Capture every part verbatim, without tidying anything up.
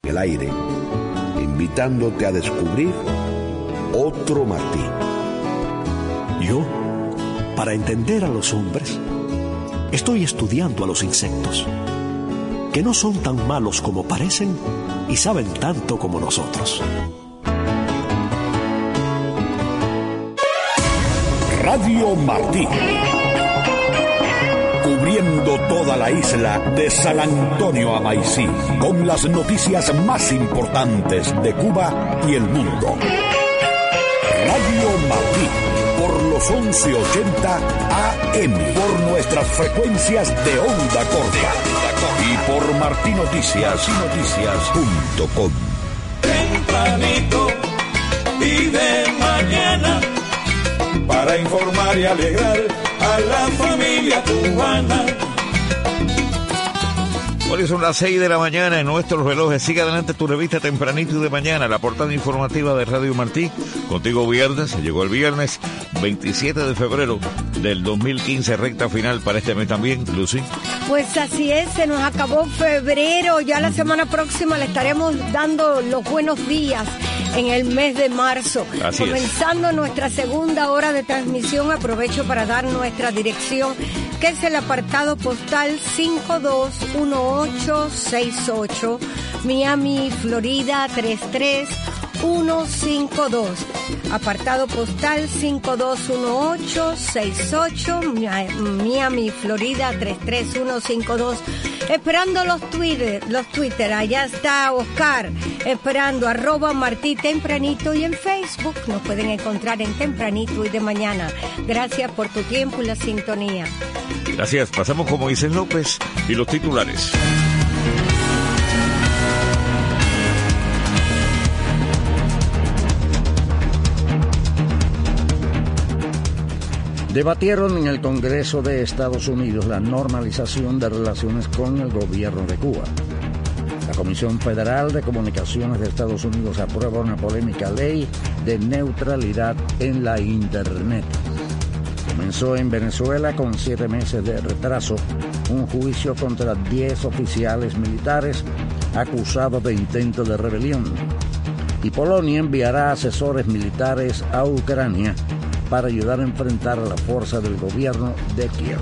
el aire, invitándote a descubrir otro Martí. Yo, para entender a los hombres, estoy estudiando a los insectos, que no son tan malos como parecen y saben tanto como nosotros. Radio Martí, cubriendo toda la isla de San Antonio a Maicí, con las noticias más importantes de Cuba y el mundo. Radio Martí, por los once ochenta A M, por nuestras frecuencias de onda corta y por martinoticias noticias punto com. Tempranito y de mañana, para informar y alegrar a la familia cubana. Hoy son las seis de la mañana en nuestros relojes. Sigue adelante tu revista Tempranito y de mañana, la portada informativa de Radio Martí. Contigo viernes, se llegó el viernes veintisiete de febrero del dos mil quince, recta final para este mes también, Lucy. Pues así es, se nos acabó febrero, ya la semana próxima le estaremos dando los buenos días en el mes de marzo. Así Comenzando es. nuestra segunda hora de transmisión, aprovecho para dar nuestra dirección, que es el apartado postal cinco dos uno ocho seis ocho, Miami, Florida tres tres uno cinco dos. Apartado postal cinco dos uno ocho seis ocho, Miami, Florida tres tres uno cinco dos. Esperando los Twitter, los Twitter, allá está Oscar, esperando arroba Martí Tempranito, y en Facebook nos pueden encontrar en Tempranito y de mañana. Gracias por tu tiempo y la sintonía. Gracias, pasamos con Moisés López y los titulares. Debatieron en el Congreso de Estados Unidos la normalización de relaciones con el gobierno de Cuba. La Comisión Federal de Comunicaciones de Estados Unidos aprueba una polémica ley de neutralidad en la Internet. Comenzó en Venezuela con siete meses de retraso un juicio contra diez oficiales militares acusados de intento de rebelión. Y Polonia enviará asesores militares a Ucrania para ayudar a enfrentar a la fuerza del gobierno de Kiev.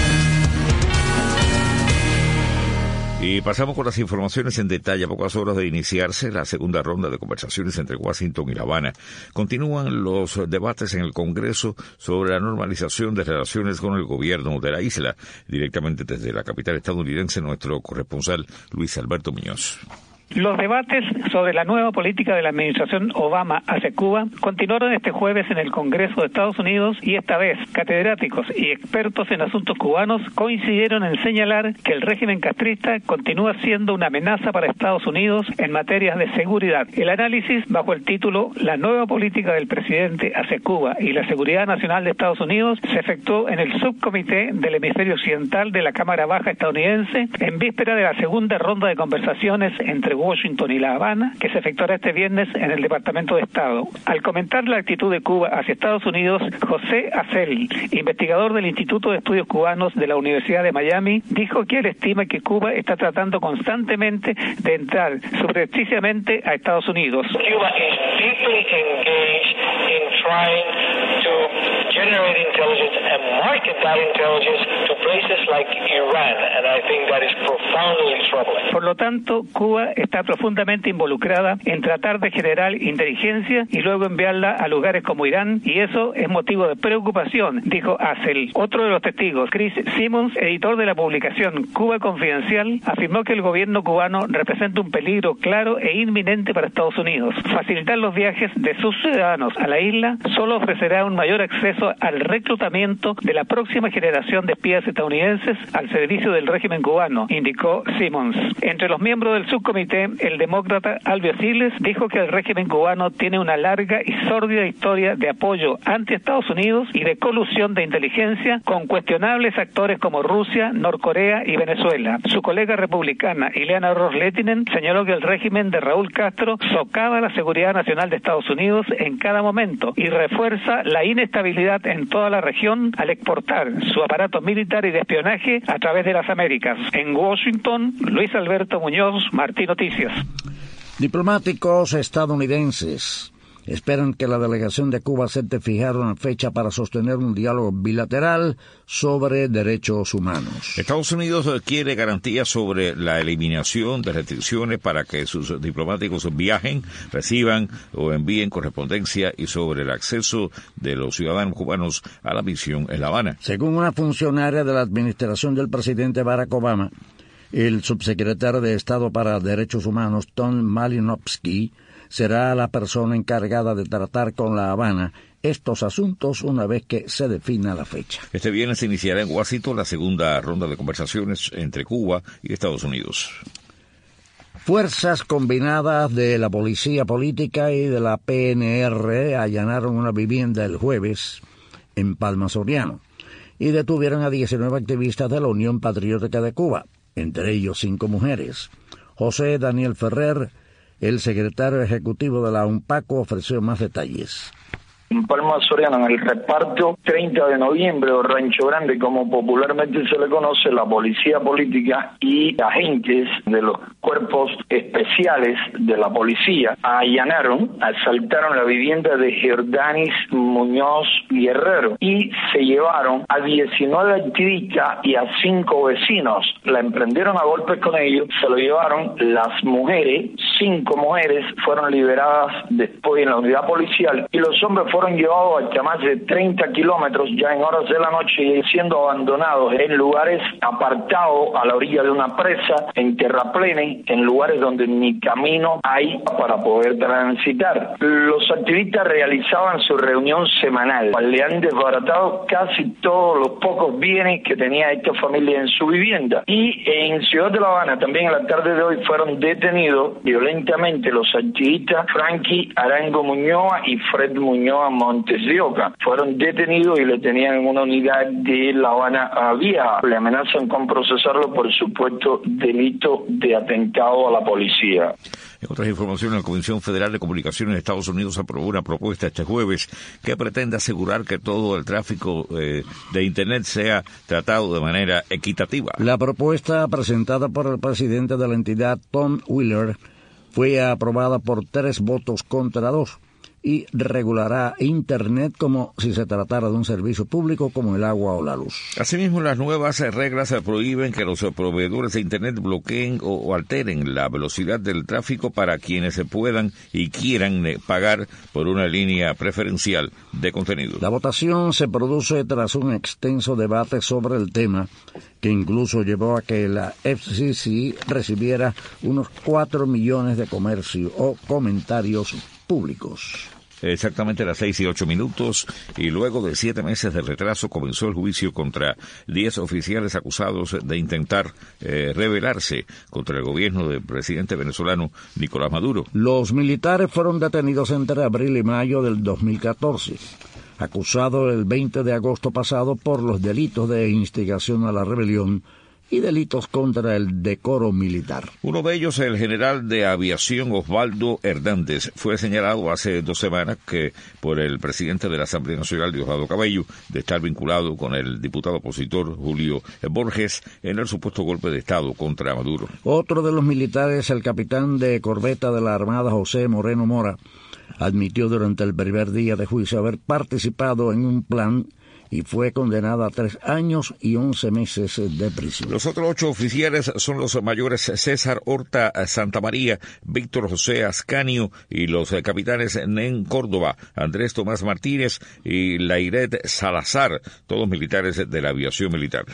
Y pasamos con las informaciones en detalle. A pocas horas de iniciarse la segunda ronda de conversaciones entre Washington y La Habana, continúan los debates en el Congreso sobre la normalización de relaciones con el gobierno de la isla. Directamente desde la capital estadounidense, nuestro corresponsal Luis Alberto Muñoz. Los debates sobre la nueva política de la administración Obama hacia Cuba continuaron este jueves en el Congreso de Estados Unidos, y esta vez catedráticos y expertos en asuntos cubanos coincidieron en señalar que el régimen castrista continúa siendo una amenaza para Estados Unidos en materias de seguridad. El análisis, bajo el título La nueva política del presidente hacia Cuba y la seguridad nacional de Estados Unidos, se efectuó en el subcomité del hemisferio occidental de la Cámara Baja estadounidense en víspera de la segunda ronda de conversaciones entre Washington y La Habana, que se efectuará este viernes en el Departamento de Estado. Al comentar la actitud de Cuba hacia Estados Unidos, José Acel, investigador del Instituto de Estudios Cubanos de la Universidad de Miami, dijo que él estima que Cuba está tratando constantemente de entrar subrepticiamente a Estados Unidos. Cuba is deeply engaged in trying to generate intelligence and market that intelligence to places like Iran, and I think that is profoundly troubling. Por lo tanto, Cuba está profundamente involucrada en tratar de generar inteligencia y luego enviarla a lugares como Irán, y eso es motivo de preocupación, dijo Acel. Otro de los testigos, Chris Simmons, editor de la publicación Cuba Confidencial, afirmó que el gobierno cubano representa un peligro claro e inminente para Estados Unidos. Facilitar los viajes de sus ciudadanos a la isla solo ofrecerá un mayor acceso al reclutamiento de la próxima generación de espías estadounidenses al servicio del régimen cubano, indicó Simmons. Entre los miembros del subcomité, el demócrata Alvio Siles dijo que el régimen cubano tiene una larga y sórdida historia de apoyo anti Estados Unidos y de colusión de inteligencia con cuestionables actores como Rusia, Norcorea y Venezuela. Su colega republicana Ileana Ros-Lehtinen señaló que el régimen de Raúl Castro socava la seguridad nacional de Estados Unidos en cada momento y refuerza la inestabilidad en toda la región al exportar su aparato militar y de espionaje a través de las Américas. En Washington, Luis Alberto Muñoz, Martí Noticias. Diplomáticos estadounidenses esperan que la delegación de Cuba acepte fijar una fecha para sostener un diálogo bilateral sobre derechos humanos. Estados Unidos quiere garantías sobre la eliminación de restricciones para que sus diplomáticos viajen, reciban o envíen correspondencia y sobre el acceso de los ciudadanos cubanos a la misión en La Habana. Según una funcionaria de la administración del presidente Barack Obama, el subsecretario de Estado para Derechos Humanos, Tom Malinowski, será la persona encargada de tratar con La Habana estos asuntos una vez que se defina la fecha. Este viernes se iniciará en Washington la segunda ronda de conversaciones entre Cuba y Estados Unidos. Fuerzas combinadas de la Policía Política y de la P N R allanaron una vivienda el jueves en Palma Soriano y detuvieron a diecinueve activistas de la Unión Patriótica de Cuba, entre ellos cinco mujeres. José Daniel Ferrer, el secretario ejecutivo de la UNPACO, ofreció más detalles. En Palma Soriano, en el reparto treinta de noviembre, o Rancho Grande, como popularmente se le conoce, la policía política y agentes de los cuerpos especiales de la policía allanaron, asaltaron la vivienda de Jordanis Muñoz Guerrero y se llevaron a diecinueve activistas y a cinco vecinos. La emprendieron a golpes con ellos, se lo llevaron. Las mujeres, cinco mujeres, fueron liberadas después en la unidad policial y los hombres fueron llevados hasta más de treinta kilómetros ya en horas de la noche y siendo abandonados en lugares apartados a la orilla de una presa, en terraplene, en lugares donde ni camino hay para poder transitar. Los activistas realizaban su reunión semanal. Le han desbaratado casi todos los pocos bienes que tenía esta familia en su vivienda. Y en Ciudad de La Habana, también en la tarde de hoy, fueron detenidos violentamente los activistas Frankie Arango Muñoz y Fred Muñoz Montes de Oca. Fueron detenidos y le tenían en una unidad de La Habana Vieja. Le amenazan con procesarlo por supuesto delito de atentado a la policía. En otras informaciones, la Comisión Federal de Comunicaciones de Estados Unidos aprobó una propuesta este jueves que pretende asegurar que todo el tráfico eh, de Internet sea tratado de manera equitativa. La propuesta presentada por el presidente de la entidad, Tom Wheeler, fue aprobada por tres votos contra dos y regulará Internet como si se tratara de un servicio público como el agua o la luz. Asimismo, las nuevas reglas prohíben que los proveedores de Internet bloqueen o, o alteren la velocidad del tráfico para quienes se puedan y quieran pagar por una línea preferencial de contenido. La votación se produce tras un extenso debate sobre el tema que incluso llevó a que la F C C recibiera unos cuatro millones de comercios o comentarios públicos. Exactamente a las seis y ocho minutos, y luego de siete meses de retraso comenzó el juicio contra diez oficiales acusados de intentar eh, rebelarse contra el gobierno del presidente venezolano Nicolás Maduro. Los militares fueron detenidos entre abril y mayo del dos mil catorce, acusados el veinte de agosto pasado por los delitos de instigación a la rebelión y delitos contra el decoro militar. Uno de ellos, el general de aviación Osvaldo Hernández, fue señalado hace dos semanas que por el presidente de la Asamblea Nacional, Diosdado Cabello, de estar vinculado con el diputado opositor Julio Borges en el supuesto golpe de Estado contra Maduro. Otro de los militares, el capitán de corbeta de la Armada José Moreno Mora, admitió durante el primer día de juicio haber participado en un plan y fue condenado a tres años y once meses de prisión. Los otros ocho oficiales son los mayores César Horta Santamaría, Víctor José Ascanio y los capitanes Nen Córdoba, Andrés Tomás Martínez y Lairet Salazar, todos militares de la aviación militar.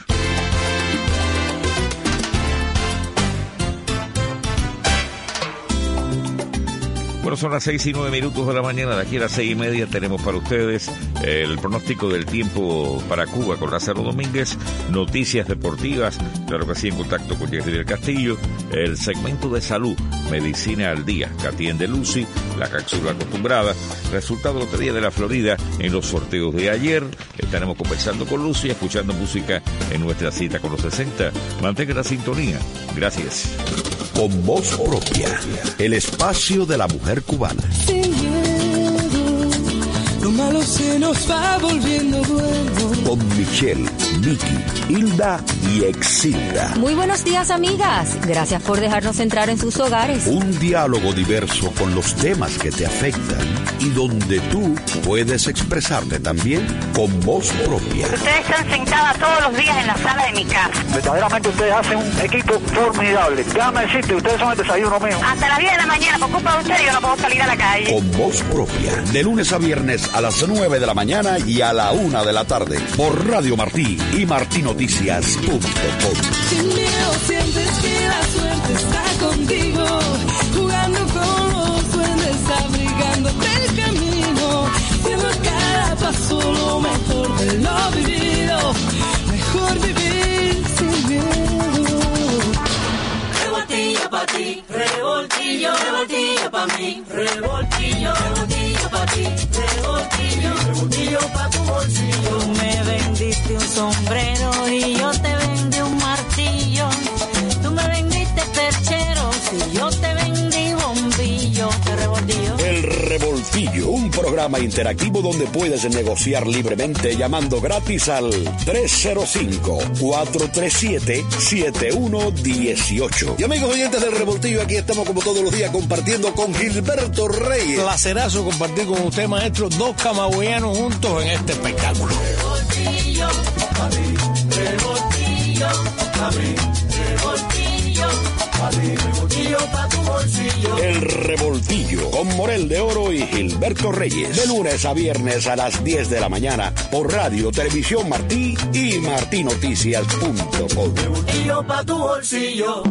Bueno, son las seis y nueve minutos de la mañana. De aquí a las seis y media tenemos para ustedes el pronóstico del tiempo para Cuba con Lázaro Domínguez, noticias deportivas, claro que sí, en contacto con Jerry del Castillo, el segmento de salud, Medicina al Día, que atiende Lucy, la cápsula acostumbrada, resultado de Lotería de la Florida en los sorteos de ayer. Estaremos conversando con Lucy, escuchando música en nuestra cita con los sesenta. Mantenga la sintonía. Gracias. Con voz propia, el espacio de la mujer cubana. Sin miedo, lo malo se nos va volviendo bueno. Con Michelle Vicky, Hilda y Exilda. Muy buenos días, amigas. Gracias por dejarnos entrar en sus hogares. Un diálogo diverso con los temas que te afectan y donde tú puedes expresarte también con voz propia. Ustedes están sentadas todos los días en la sala de mi casa. Verdaderamente ustedes hacen un equipo formidable. Déjame decirte, ustedes son el desayuno mío. Hasta las diez de la mañana, por culpa de ustedes, yo no puedo salir a la calle. Con voz propia, de lunes a viernes a las nueve de la mañana y a la una de la tarde, por Radio Martí y martinoticias punto com. Sin miedo sientes que la suerte está contigo, jugando con los duendes, abrigándote el camino, viendo cada paso lo mejor de lo vivido, mejor vivir sin miedo. Revoltillo pa' ti, revoltillo, revoltillo pa' mí, revoltillo, revoltillo pa' ti, revoltillo, revoltillo pa' tu bolsillo. Tú me vendiste un sombrero y yo te vendí un martillo. Tú me vendiste perchero y yo te vendí bombillo. Te revoltillo. El Revoltillo, un programa interactivo donde puedes negociar libremente llamando gratis al tres cero cinco, cuatro tres siete, siete uno uno ocho. Y amigos oyentes del Revoltillo, aquí estamos como todos los días compartiendo con Gilberto Reyes. Placerazo compartir con usted, maestro, dos camagüeyanos juntos en este espectáculo. Revoltillo, pa' mí, revoltillo, pa' mí, revoltillo, pa' mí, revoltillo pa' tu bolsillo. El Revoltillo, con Morel de Oro y Gilberto Reyes, de lunes a viernes a las diez de la mañana, por Radio Televisión Martí y martinoticias punto com. Revoltillo pa' tu bolsillo.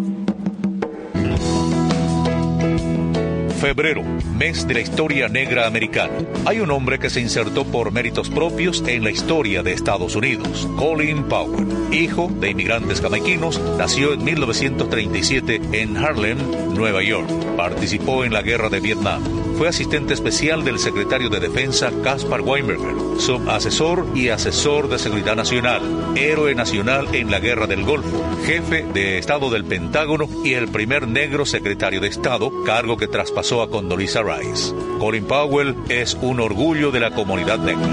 Febrero, mes de la historia negra americana. Hay un hombre que se insertó por méritos propios en la historia de Estados Unidos. Colin Powell, hijo de inmigrantes jamaiquinos, nació en mil novecientos treinta y siete en Harlem, Nueva York. Participó en la guerra de Vietnam. Fue asistente especial del secretario de Defensa Caspar Weinberger, subasesor y asesor de seguridad nacional, héroe nacional en la guerra del Golfo, jefe de Estado del Pentágono y el primer negro secretario de Estado, cargo que traspasó a Condoleezza Rice. Colin Powell es un orgullo de la comunidad negra.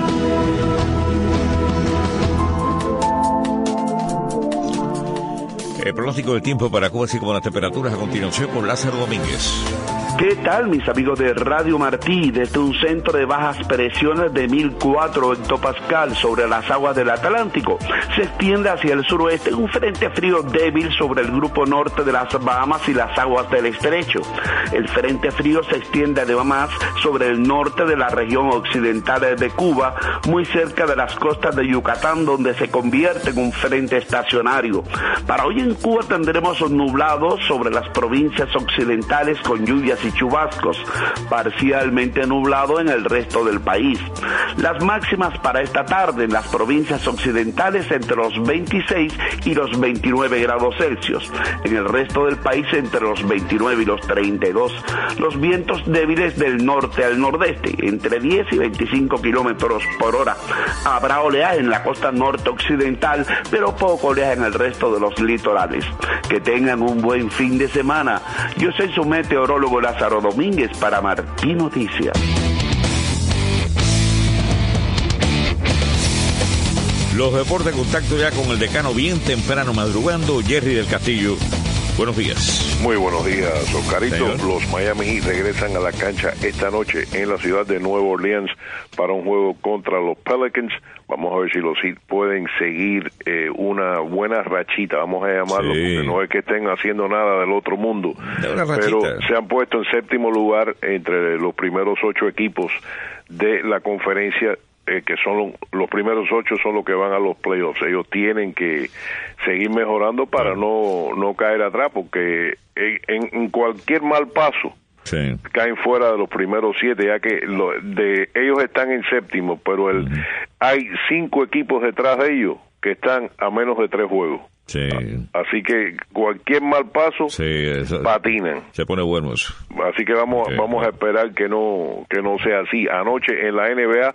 El pronóstico del tiempo para Cuba, así como las temperaturas a continuación con Lázaro Domínguez. ¿Qué tal, mis amigos de Radio Martí? Desde un centro de bajas presiones de mil cuatro hectopascal sobre las aguas del Atlántico, se extiende hacia el suroeste un frente frío débil sobre el grupo norte de las Bahamas y las aguas del estrecho. El frente frío se extiende además sobre el norte de la región occidental de Cuba, muy cerca de las costas de Yucatán, donde se convierte en un frente estacionario. Para hoy en Cuba tendremos nublados sobre las provincias occidentales con lluvias y chubascos, parcialmente nublado en el resto del país. Las máximas para esta tarde en las provincias occidentales entre los veintiséis y los veintinueve grados Celsius, en el resto del país entre los veintinueve y los treinta y dos. Los vientos débiles del norte al nordeste, entre diez y veinticinco kilómetros por hora. Habrá oleaje en la costa norte occidental, pero poco oleaje en el resto de los litorales. Que tengan un buen fin de semana. Yo soy su meteorólogo Lázaro Domínguez para Martí Noticias. Los deportes de contacto ya con el decano bien temprano madrugando, Jerry del Castillo. Buenos días. Muy buenos días, Oscarito. Señor. Los Miami Heat regresan a la cancha esta noche en la ciudad de Nueva Orleans para un juego contra los Pelicans. Vamos a ver si los Heat pueden seguir eh, una buena rachita, vamos a llamarlo, sí. Porque no es que estén haciendo nada del otro mundo, pero se han puesto en séptimo lugar entre los primeros ocho equipos de la conferencia. Eh, que son los, los primeros ocho son los que van a los playoffs. Ellos tienen que seguir mejorando para no no caer atrás, porque en, en cualquier mal paso sí. caen fuera de los primeros siete, ya que lo, de ellos están en séptimo, pero el uh-huh. hay cinco equipos detrás de ellos que están a menos de tres juegos. Sí. Así que cualquier mal paso sí, eso, patinan. Se pone bueno eso. Así que vamos okay. vamos a esperar que no que no sea así. Anoche en la N B A,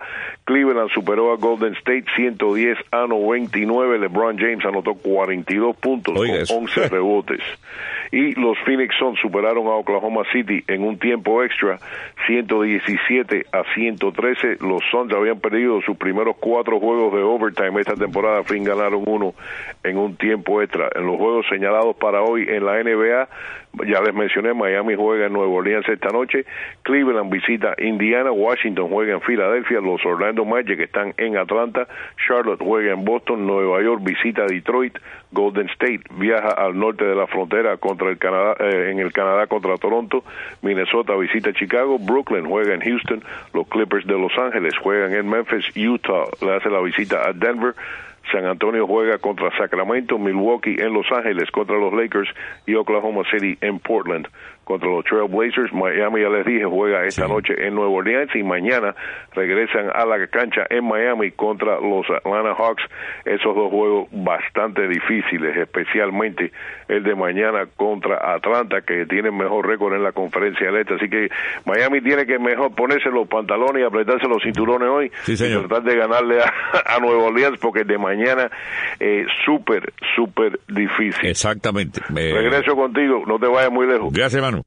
Cleveland superó a Golden State ciento diez a noventa y nueve. LeBron James anotó cuarenta y dos puntos Oiga, con eso. once rebotes. Y los Phoenix Suns superaron a Oklahoma City en un tiempo extra, ciento diecisiete a ciento trece. Los Suns habían perdido sus primeros cuatro juegos de overtime esta temporada, al fin ganaron uno en un tiempo extra. En los juegos señalados para hoy en la N B A, ya les mencioné, Miami juega en Nueva Orleans esta noche, Cleveland visita Indiana, Washington juega en Filadelfia, los Orlando Magic están en Atlanta, Charlotte juega en Boston, Nueva York visita Detroit, Golden State viaja al norte de la frontera contra el Canadá, eh, en el Canadá contra Toronto, Minnesota visita Chicago, Brooklyn juega en Houston, los Clippers de Los Ángeles juegan en Memphis, Utah le hace la visita a Denver, San Antonio juega contra Sacramento, Milwaukee en Los Ángeles contra los Lakers y Oklahoma City en Portland contra los Trail Blazers. Miami, ya les dije, juega esta sí. noche en Nueva Orleans y mañana regresan a la cancha en Miami contra los Atlanta Hawks. Esos dos juegos bastante difíciles, especialmente el de mañana contra Atlanta, que tienen mejor récord en la conferencia del Este. Así que Miami tiene que mejor ponerse los pantalones y apretarse los cinturones hoy sí, y tratar de ganarle a, a Nueva Orleans, porque el de mañana es eh, súper, súper difícil. Exactamente. Me... Regreso contigo, no te vayas muy lejos. Gracias, hermano.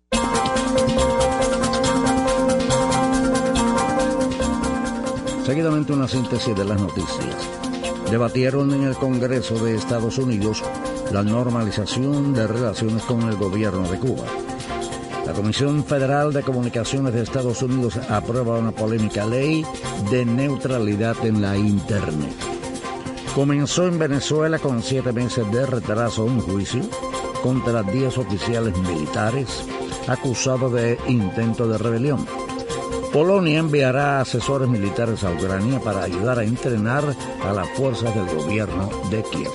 Seguidamente una síntesis de las noticias. Debatieron en el Congreso de Estados Unidos la normalización de relaciones con el gobierno de Cuba. La Comisión Federal de Comunicaciones de Estados Unidos aprueba una polémica ley de neutralidad en la Internet. Comenzó en Venezuela con siete meses de retraso un juicio contra diez oficiales militares acusados de intento de rebelión. Polonia enviará asesores militares a Ucrania para ayudar a entrenar a las fuerzas del gobierno de Kiev.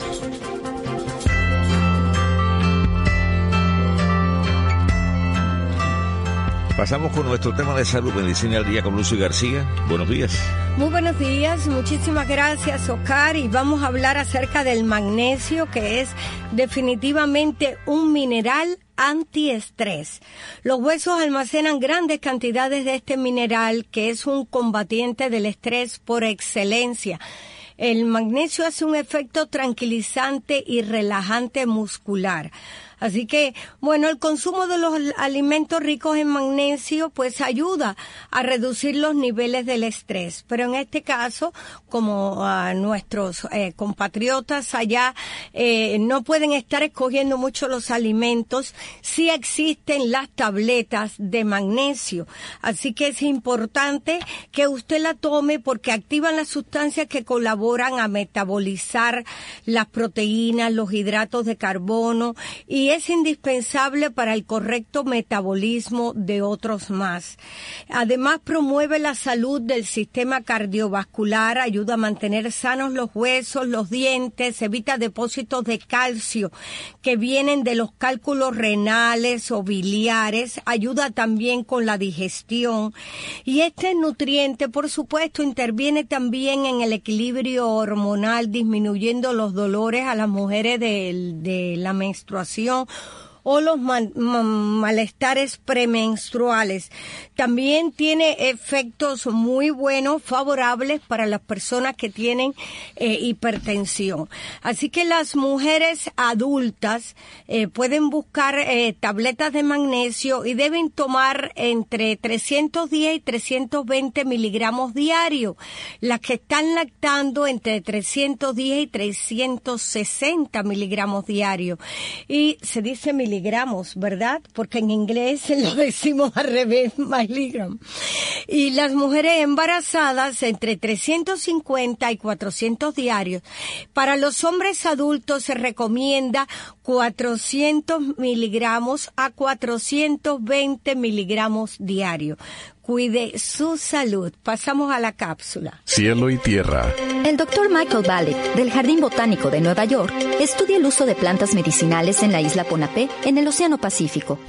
Pasamos con nuestro tema de salud, medicina al día con Lucy García. Buenos días. Muy buenos días, muchísimas gracias, Oscar, y vamos a hablar acerca del magnesio, que es definitivamente un mineral antiestrés. Los huesos almacenan grandes cantidades de este mineral, que es un combatiente del estrés por excelencia. El magnesio hace un efecto tranquilizante y relajante muscular. Así que, bueno, el consumo de los alimentos ricos en magnesio pues ayuda a reducir los niveles del estrés. Pero en este caso, como uh, nuestros eh, compatriotas allá eh, no pueden estar escogiendo mucho los alimentos, sí existen las tabletas de magnesio. Así que es importante que usted la tome porque activan las sustancias que colaboran a metabolizar las proteínas, los hidratos de carbono, y es indispensable para el correcto metabolismo de otros más. Además, promueve la salud del sistema cardiovascular, ayuda a mantener sanos los huesos, los dientes, evita depósitos de calcio que vienen de los cálculos renales o biliares, ayuda también con la digestión. Y este nutriente, por supuesto, interviene también en el equilibrio hormonal, disminuyendo los dolores a las mujeres de, de la menstruación o los mal, malestares premenstruales. También tiene efectos muy buenos, favorables para las personas que tienen eh, hipertensión. Así que las mujeres adultas eh, pueden buscar eh, tabletas de magnesio y deben tomar entre trescientos diez y trescientos veinte miligramos diarios. Las que están lactando entre trescientos diez y trescientos sesenta miligramos diarios. Y se dice miligramos, ¿verdad? Porque en inglés lo decimos al revés, miligram. Y las mujeres embarazadas entre trescientos cincuenta y cuatrocientos diarios. Para los hombres adultos se recomienda cuatrocientos miligramos a cuatrocientos veinte miligramos diarios. Cuide su salud. Pasamos a la cápsula. Cielo y tierra. El doctor Michael Balick, del Jardín Botánico de Nueva York, estudia el uso de plantas medicinales en la isla Ponape, en el Océano Pacífico.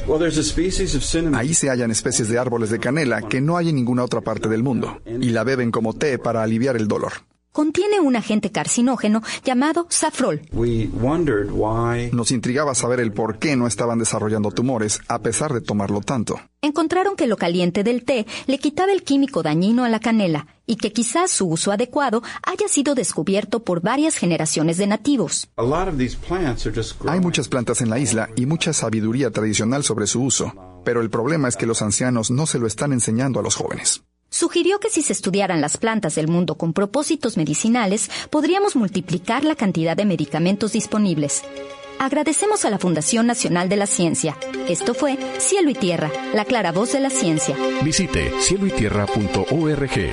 Ahí se hallan especies de árboles de canela que no hay en ninguna otra parte del mundo, y la beben como té para aliviar el dolor. Contiene un agente carcinógeno llamado safrol. Nos intrigaba saber el por qué no estaban desarrollando tumores a pesar de tomarlo tanto. Encontraron que lo caliente del té le quitaba el químico dañino a la canela y que quizás su uso adecuado haya sido descubierto por varias generaciones de nativos. Hay muchas plantas en la isla y mucha sabiduría tradicional sobre su uso, pero el problema es que los ancianos no se lo están enseñando a los jóvenes. Sugirió que si se estudiaran las plantas del mundo con propósitos medicinales, podríamos multiplicar la cantidad de medicamentos disponibles. Agradecemos a la Fundación Nacional de la Ciencia. Esto fue Cielo y Tierra, la clara voz de la ciencia. Visite cielo y tierra punto org.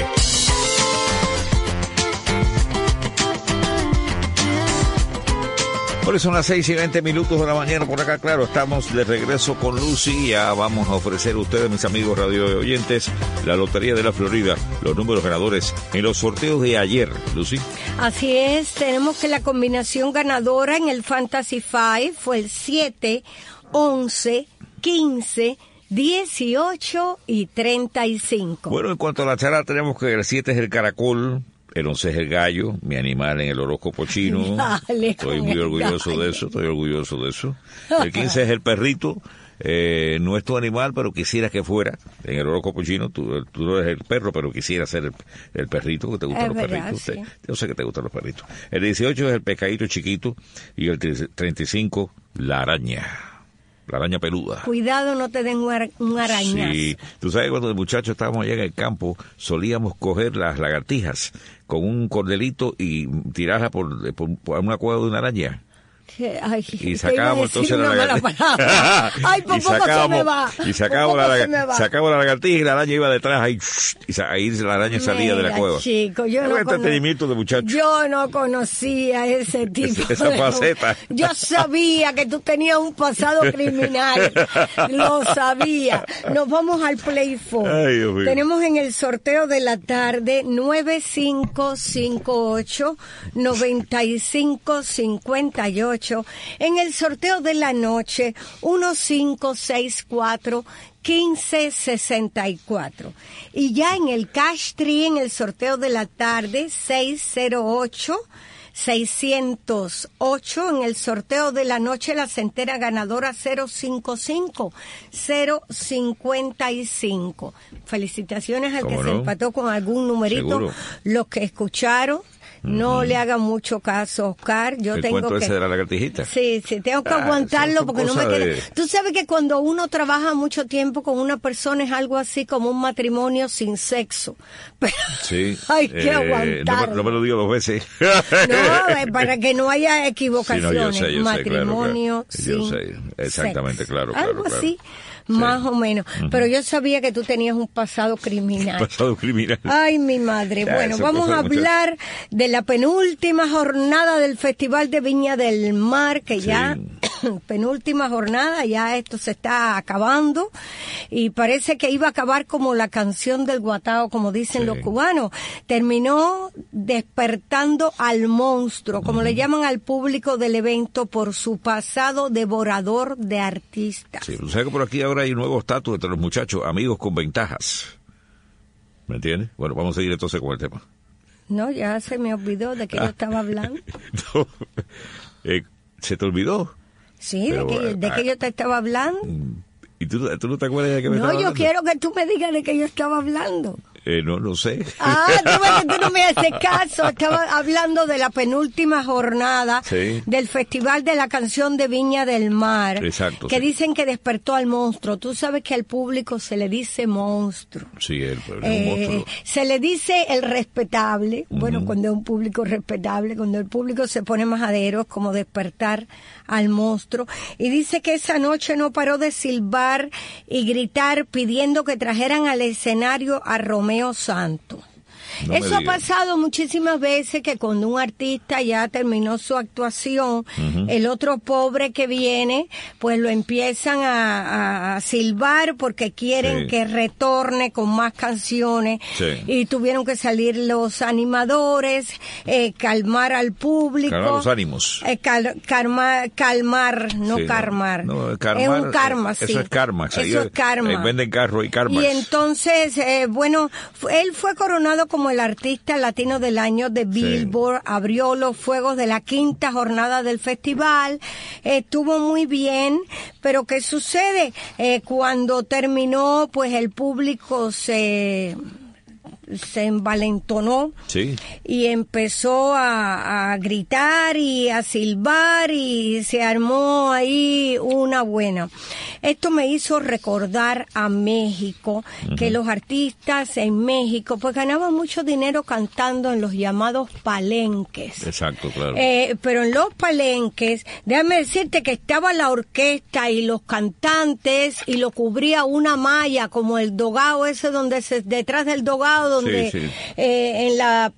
Por eso son las seis y veinte minutos de la mañana por acá, claro, estamos de regreso con Lucy. Ya vamos a ofrecer a ustedes, mis amigos radio oyentes, la Lotería de la Florida, los números ganadores en los sorteos de ayer, Lucy. Así es, tenemos que la combinación ganadora en el Fantasy Five fue el siete, once, quince, dieciocho y treinta y cinco. Bueno, en cuanto a la charla, tenemos que el siete es el caracol, el once es el gallo, mi animal en el horóscopo chino. Dale, estoy muy orgulloso gallo. de eso, estoy orgulloso de eso. El quince es el perrito, eh, no es tu animal, pero quisiera que fuera. En el horóscopo chino, tú, tú no eres el perro, pero quisiera ser el, el perrito, que te gustan es los verdad, perritos. Sí. Te, yo sé que te gustan los perritos. El dieciocho es el pescadito chiquito y el treinta y cinco, la araña. La araña peluda. Cuidado, no te den un arañazo. Sí, tú sabes, cuando de muchachos estábamos allá en el campo, solíamos coger las lagartijas con un cordelito y tirarlas por, por, por una cueva de una araña. Ay, y sacábamos entonces la lagartija. Ay, por poco se me va. Y sacábamos la, sacábamos la lagartija y la araña iba detrás ahí, y ahí la araña salía Mira, de la cueva. Chico, yo no entretenimiento de muchachos. Yo no conocía ese tipo esa de faceta. Yo sabía que tú tenías un pasado criminal. Lo sabía. Nos vamos al Play Four. Ay, Dios mío. Tenemos en el sorteo de la tarde nueve cinco cinco ocho, nueve cinco cinco ocho. En el sorteo de la noche, uno cinco seis cuatro, uno cinco seis cuatro. Y ya en el Cash Tree, en el sorteo de la tarde, seis cero ocho, seiscientos ocho. En el sorteo de la noche, la centena ganadora cero cinco cinco, cero cincuenta y cinco. Felicitaciones al que no? se empató con algún numerito. ¿Seguro? Los que escucharon. No uh-huh. le hagan mucho caso, Oscar. Yo ¿El tengo cuento que... ese de la lagartijita? Sí, sí, tengo que ah, aguantarlo porque no me queda... De... Tú sabes que cuando uno trabaja mucho tiempo con una persona es algo así como un matrimonio sin sexo. Pero sí. hay que eh, aguantarlo. No, no me lo digo dos veces. No, para que no haya equivocaciones. Sí, no, yo sé, yo matrimonio sé, claro, claro. sin Yo sé, exactamente, sexo. claro, Algo claro. así. Sí. Más o menos. Uh-huh. Pero yo sabía que tú tenías un pasado criminal. Pasado criminal. Ay, mi madre. Ya, bueno, vamos a hablar mucho. de la penúltima jornada del Festival de Viña del Mar, que sí. ya, penúltima jornada, ya esto se está acabando. Y parece que iba a acabar como la canción del Guatao, como dicen sí. los cubanos. Terminó despertando al monstruo, como uh-huh. le llaman al público del evento, por su pasado devorador de artistas. Sí, o sea que por aquí ahora hay un nuevo estatus entre los muchachos, amigos con ventajas. ¿Me entiendes? Bueno, vamos a seguir entonces con el tema. No, ya se me olvidó de que ah. yo estaba hablando. No, eh, ¿se te olvidó? Sí, Pero, de, que, de ah, que yo te estaba hablando. ¿Y tú, tú no te acuerdas de que me no, estaba hablando? No, yo quiero que tú me digas de que yo estaba hablando. Eh, no, no sé. Ah, tú, tú no me haces caso. Estaba hablando de la penúltima jornada sí. del Festival de la Canción de Viña del Mar. Exacto. Que sí. dicen que despertó al monstruo. Tú sabes que al público se le dice monstruo. Sí, el, el eh, monstruo. Se le dice el respetable. Uh-huh. Bueno, cuando es un público respetable, cuando el público se pone majadero, es como despertar al monstruo. Y dice que esa noche no paró de silbar y gritar pidiendo que trajeran al escenario a Romeo Santos. No Eso ha pasado muchísimas veces, que cuando un artista ya terminó su actuación, uh-huh. el otro pobre que viene, pues lo empiezan a, a silbar porque quieren sí. que retorne con más canciones. Sí. Y tuvieron que salir los animadores, eh, calmar al público. Calmar los ánimos. Eh, cal, calmar, calmar, no sí, karmar. No, no, karmar. Es un karma, eh, sí. Eso es karma. Eso es karma. Eh, venden carro y karma. Y entonces, eh, bueno, él fue coronado como como el artista latino del año de Billboard, sí. Abrió los fuegos de la quinta jornada del festival, estuvo muy bien, pero ¿qué sucede? Eh, cuando terminó, pues el público se... se envalentonó, sí. Y empezó a, a gritar y a silbar y se armó ahí una buena. Esto me hizo recordar a México, uh-huh. que los artistas en México pues ganaban mucho dinero cantando en los llamados palenques. Exacto, claro. Eh, pero en los palenques, déjame decirte que estaba la orquesta y los cantantes y lo cubría una malla como el dogado ese donde se, detrás del dogado donde sí, sí. Eh, en la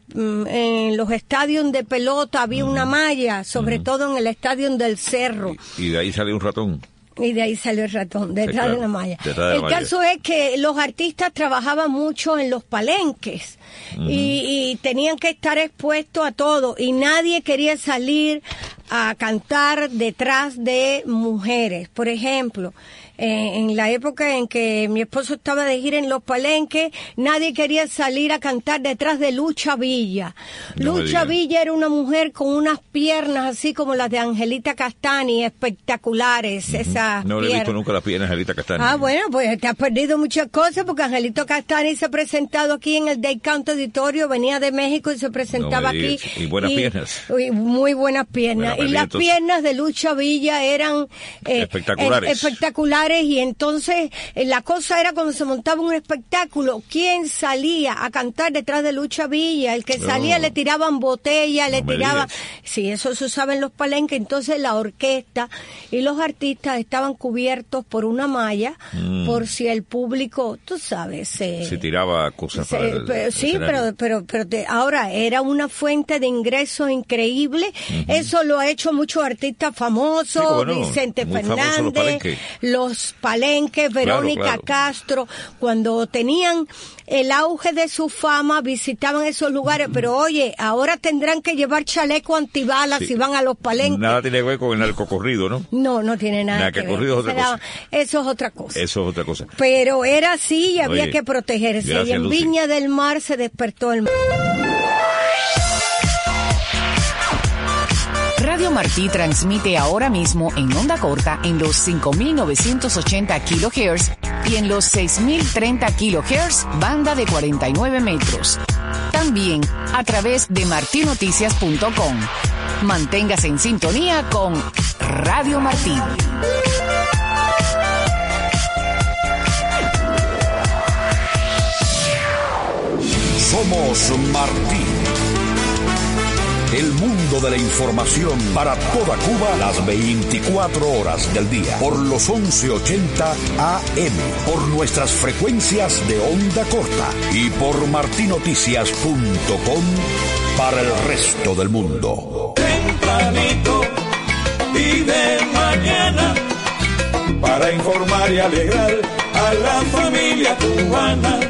en los estadios de pelota había uh-huh. una malla, sobre uh-huh. todo en el estadio del Cerro. Y, y de ahí salió un ratón. Y de ahí salió el ratón, detrás sí, claro. de la malla. De la el malla. caso es que los artistas trabajaban mucho en los palenques uh-huh. y, y tenían que estar expuestos a todo y nadie quería salir a cantar detrás de mujeres. Por ejemplo, eh, en la época en que mi esposo estaba de gira en los palenques, nadie quería salir a cantar detrás de Lucha Villa. No Lucha Villa era una mujer con unas piernas así como las de Angelita Castani, espectaculares, uh-huh. esas No piernas. le he visto nunca las piernas de Angelita Castani. Ah, bueno, pues te has perdido muchas cosas porque Angelito Castani se ha presentado aquí en el Day Count Auditorio, venía de México y se presentaba no aquí. Y buenas y, piernas. Y muy buenas piernas. Bueno, y las piernas de Lucha Villa eran eh, espectaculares. Eh, espectaculares y entonces eh, la cosa era cuando se montaba un espectáculo, ¿quién salía a cantar detrás de Lucha Villa? El que salía no. le tiraban botella, le no tiraban... Sí, eso se usaba en los palenques, entonces la orquesta y los artistas estaban cubiertos por una malla, mm. por si el público, tú sabes... Se, se tiraba cosas se, para el, pero, el Sí, pero, pero, pero te, ahora era una fuente de ingresos increíble, uh-huh. eso lo ha hecho muchos artistas famosos, sí, bueno, Vicente Fernández, los palenques, los palenques Verónica claro, claro. Castro, cuando tenían el auge de su fama, visitaban esos lugares, pero oye, ahora tendrán que llevar chaleco antibalas sí. si van a los palenques. Nada tiene que ver con el narcocorrido, ¿no? No, no tiene nada, nada que, que ver. Corrido es otra cosa. Eso es otra cosa. Eso es otra cosa. Pero era así y había oye, que protegerse. gracias, y en Lucy. Viña del Mar se despertó el mar. Radio Martí transmite ahora mismo en onda corta en los cinco mil novecientos ochenta kilohertz y en los seis mil treinta kilohertz, banda de cuarenta y nueve metros. También a través de marti noticias punto com. Manténgase en sintonía con Radio Martí. Somos Martí. El mundo de la información para toda Cuba las veinticuatro horas del día. Por los once ochenta A M. Por nuestras frecuencias de onda corta. Y por marti noticias punto com para el resto del mundo. Tempranito y de mañana para informar y alegrar a la familia cubana.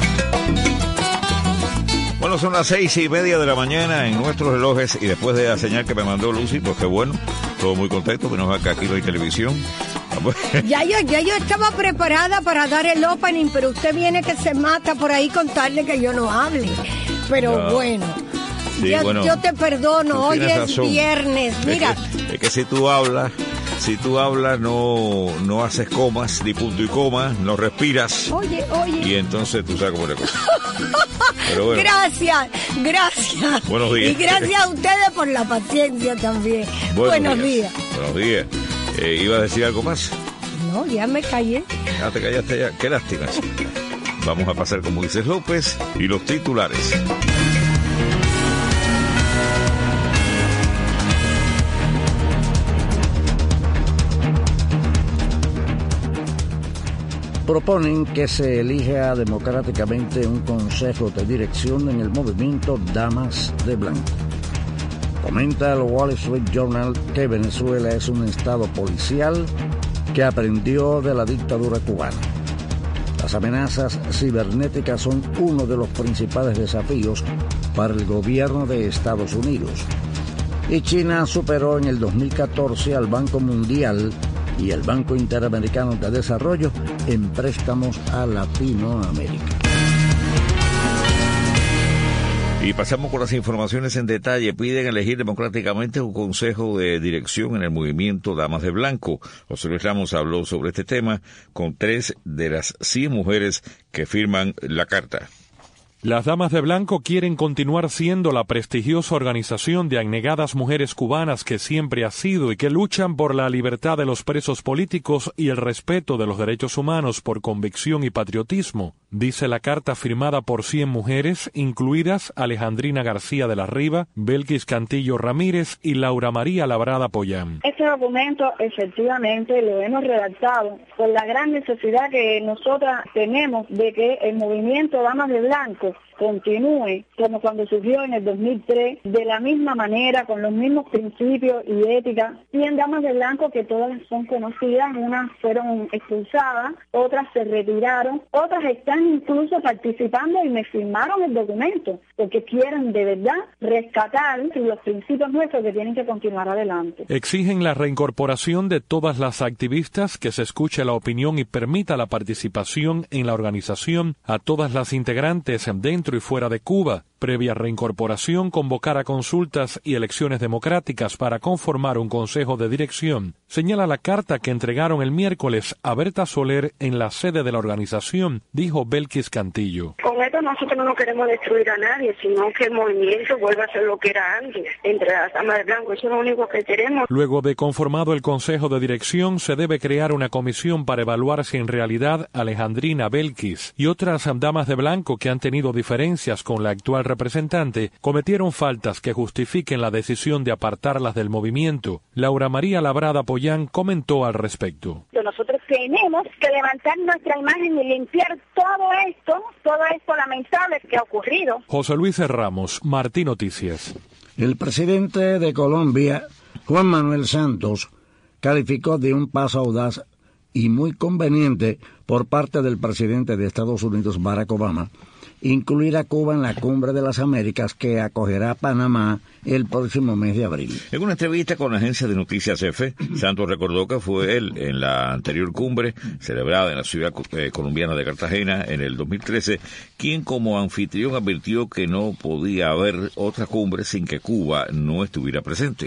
Bueno, son las seis y media de la mañana en nuestros relojes y después de la señal que me mandó Lucy, pues qué bueno, todo muy contento, menos acá aquí no hay televisión. Ya yo, ya yo estaba preparada para dar el opening, pero usted viene que se mata por ahí contarle que yo no hable. Pero no. bueno, sí, ya, bueno, yo te perdono, hoy es razón. Viernes, mira. Es que, es que si tú hablas... Si tú hablas, no, no haces comas, ni punto y coma, no respiras. Oye, oye. Y entonces tú sabes cómo es la cosa. Pero bueno. Gracias, gracias. Buenos días. Y gracias a ustedes por la paciencia también. Buenos, Buenos días. días. Buenos días. Eh, ¿Ibas a decir algo más? No, ya me callé. Ya te callaste ya. Qué lástima. Vamos a pasar con Moisés López y los titulares. Proponen que se elija democráticamente un consejo de dirección en el movimiento Damas de Blanco. Comenta el Wall Street Journal que Venezuela es un estado policial que aprendió de la dictadura cubana. Las amenazas cibernéticas son uno de los principales desafíos para el gobierno de Estados Unidos. Y China superó en el dos mil catorce al Banco Mundial y el Banco Interamericano de Desarrollo en préstamos a Latinoamérica. Y pasamos con las informaciones en detalle. Piden elegir democráticamente un consejo de dirección en el movimiento Damas de Blanco. José Luis Ramos habló sobre este tema con tres de las cien mujeres que firman la carta. Las Damas de Blanco quieren continuar siendo la prestigiosa organización de abnegadas mujeres cubanas que siempre ha sido y que luchan por la libertad de los presos políticos y el respeto de los derechos humanos por convicción y patriotismo, dice la carta firmada por cien mujeres, incluidas Alejandrina García de la Riva, Belkis Cantillo Ramírez y Laura María Labrada Pollán. Este documento efectivamente lo hemos redactado por la gran necesidad que nosotras tenemos de que el movimiento Damas de Blanco continúe como cuando surgió en el dos mil tres, de la misma manera, con los mismos principios y ética. cien Damas de Blanco que todas son conocidas, unas fueron expulsadas, otras se retiraron, otras están incluso participando y me firmaron el documento, porque quieren de verdad rescatar los principios nuestros que tienen que continuar adelante. Exigen la reincorporación de todas las activistas, que se escuche la opinión y permita la participación en la organización a todas las integrantes dentro y fuera de Cuba. Previa reincorporación, convocar a consultas y elecciones democráticas para conformar un consejo de dirección, señala la carta que entregaron el miércoles a Berta Soler en la sede de la organización, dijo Belkis Cantillo. Con esto nosotros no queremos destruir a nadie, sino que el movimiento vuelva a ser lo que era antes, entre las Damas de Blanco. Eso es lo único que queremos. Luego de conformado el consejo de dirección, se debe crear una comisión para evaluar si en realidad Alejandrina, Belkis y otras damas de blanco que han tenido diferencias con la actual representante cometieron faltas que justifiquen la decisión de apartarlas del movimiento. Laura María Labrada Pollán comentó al respecto. Nosotros tenemos que levantar nuestra imagen y limpiar todo esto, todo esto lamentable que ha ocurrido. José Luis Ramos, Martín Noticias. El presidente de Colombia, Juan Manuel Santos, calificó de un paso audaz y muy conveniente por parte del presidente de Estados Unidos, Barack Obama, incluir a Cuba en la Cumbre de las Américas que acogerá Panamá el próximo mes de abril. En una entrevista con la agencia de noticias EFE, Santos recordó que fue él en la anterior cumbre, celebrada en la ciudad eh, colombiana de Cartagena en el dos mil trece, quien como anfitrión advirtió que no podía haber otra cumbre sin que Cuba no estuviera presente.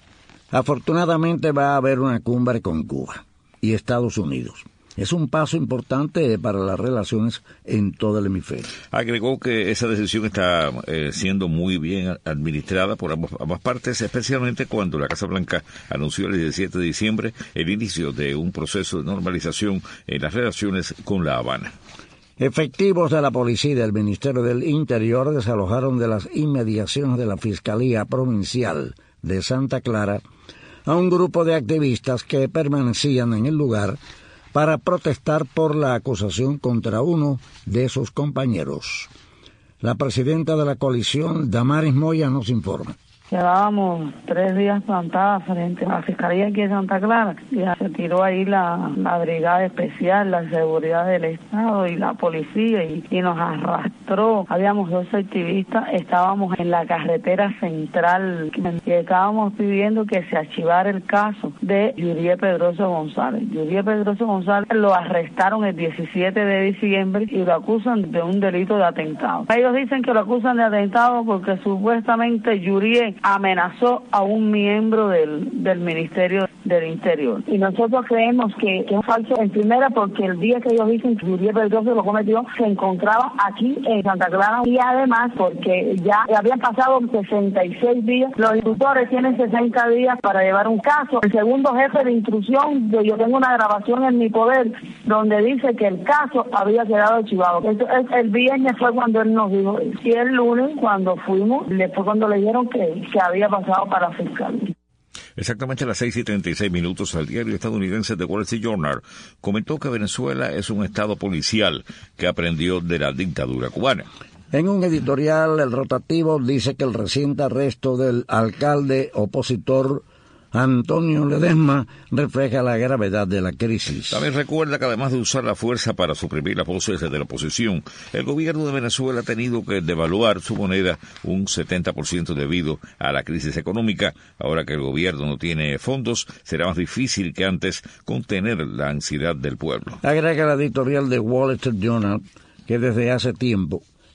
Afortunadamente va a haber una cumbre con Cuba y Estados Unidos. Es un paso importante para las relaciones en todo el hemisferio. Agregó que esa decisión está eh, siendo muy bien administrada por ambas, ambas partes, especialmente cuando la Casa Blanca anunció el diecisiete de diciembre el inicio de un proceso de normalización en las relaciones con La Habana. Efectivos de la policía y del Ministerio del Interior desalojaron de las inmediaciones de la Fiscalía Provincial de Santa Clara a un grupo de activistas que permanecían en el lugar para protestar por la acusación contra uno de sus compañeros. La presidenta de la coalición, Damaris Moya, nos informa. Llevábamos tres días plantadas frente a la Fiscalía aquí en Santa Clara. Ya se tiró ahí la, la brigada especial, la seguridad del Estado y la policía y, y nos arrastró. Habíamos dos activistas, estábamos en la carretera central y estábamos pidiendo que se archivara el caso de Yurie Pedroso González. Yurie Pedroso González lo arrestaron el diecisiete de diciembre y lo acusan de un delito de atentado. Ellos dicen que lo acusan de atentado porque supuestamente Yurie amenazó a un miembro del, del Ministerio del Interior. Y nosotros creemos que, que es falso, en primera porque el día que ellos dicen que Yurie Pedroso lo cometió, se encontraba aquí en Santa Clara, y además porque ya habían pasado sesenta y seis días, los instructores tienen sesenta días para llevar un caso. El segundo jefe de instrucción, yo tengo una grabación en mi poder donde dice que el caso había quedado archivado. Eso es, el viernes fue cuando él nos dijo, y el lunes cuando fuimos, le fue cuando le dijeron que que había pasado para fiscal. Exactamente a las seis y treinta y seis minutos, el diario estadounidense The Wall Street Journal comentó que Venezuela es un estado policial que aprendió de la dictadura cubana. En un editorial, el rotativo dice que el reciente arresto del alcalde opositor Antonio Ledesma refleja la gravedad de la crisis. También recuerda que además de usar la fuerza para suprimir las voces de la oposición, el gobierno de Venezuela ha tenido que devaluar su moneda un setenta por ciento debido a la crisis económica. Ahora que el gobierno no tiene fondos, será más difícil que antes contener la ansiedad del pueblo. Agrega la editorial de Wall Street Journal que desde hace tiempo